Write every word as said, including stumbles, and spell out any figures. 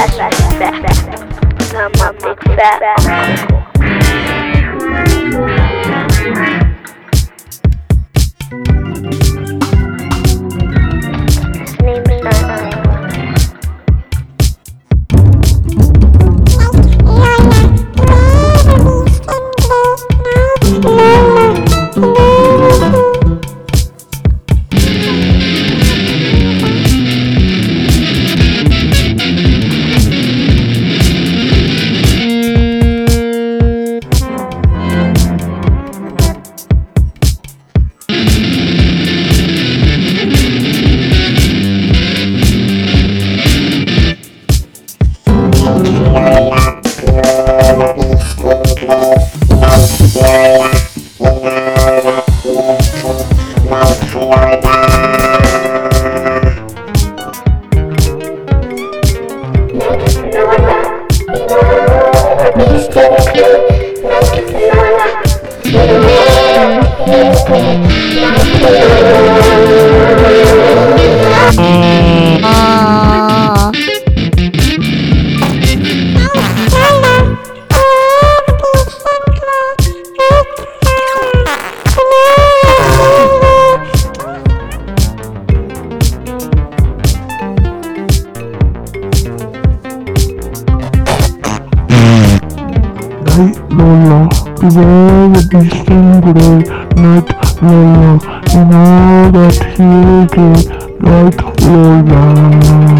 I'm a big fat uncle. His name is Nana. Lola, beware the distant grey night, Lola, you know that he is like Lola.